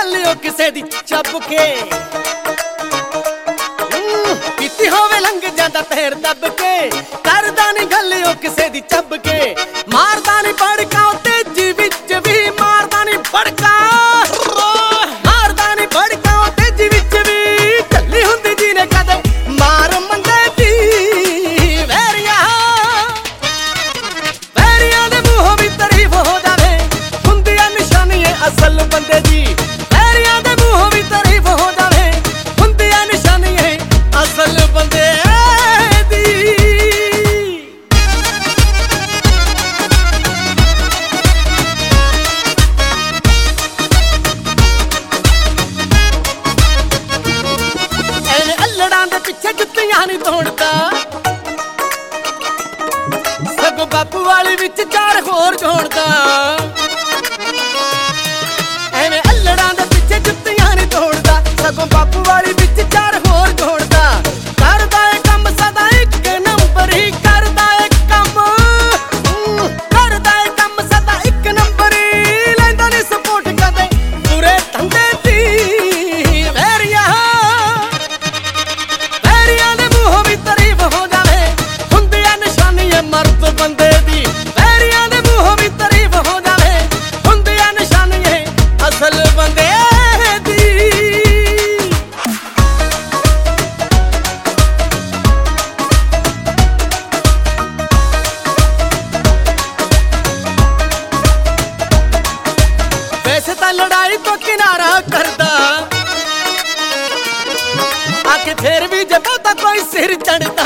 गल ओ किसे दी चब के पीती होवे लंघ जांदा पैर दब के करदा नहीं गल ओ किसे दी चब के मारदा नहीं भड़का तेजी विच भी मारदा नहीं भड़का तेजी विच भी चली हुंदी जी ने कदे मार मंदे दी वैरिया दे मूंहों भी तारीफ हो जावे हुंदियां निशानियां असल बंदे दी वैरिया दे मूंहों भी तारीफ हो जावे हुंदियां निशानियां असल बंदे दी। पिछे जुत्तियां नहीं तोड़दा सगों बापू वाली विच चार होर जोड़दा एवें अल्लड़ां दे पिछे जुत्तियां नहीं तोड़दा सगों बापू वाली विच चार होर जोड़दा करदा ए कम सदा एक नंबर ही करदा ए कम सदा एक नंबर ही लैंदा नहीं सपोर्ट कदे पूरे धंधे दी वैरिया तारीफ हो जावे हुंदियां निशानियां मर्द बंदे दी वैरियां दे मूंहों भी तारीफ हो जावे हुंदियां निशानियां असल बंदे दी। वैसे तां लड़ाई तो किनारा करदा आके फिर भी जब कोई सिर चढ़ता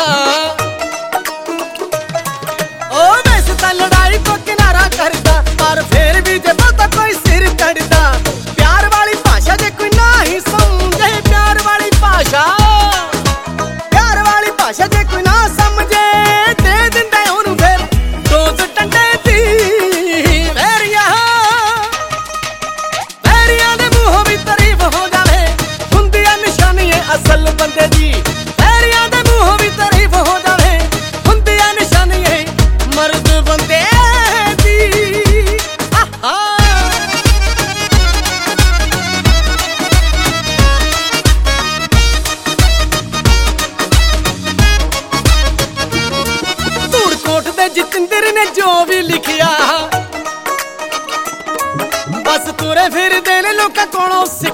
ओ वैसे तां लड़ाई तो किनारा करदा पर फिर भी जब कोई सिर चढ़ता प्यार वाली भाषा जे कोई ना ही समझे प्यार वाली भाषा जे कोई ना समझे दे दिंदे ओनू फिर डोज टंडे दी वैरिया दे मूंहों भी तारीफ हो जावे हुंदियां निशानियां असल बंदे दी जितेंद्र ने जो भी लिखिया बस तुरे फिर देने लोकां कोलों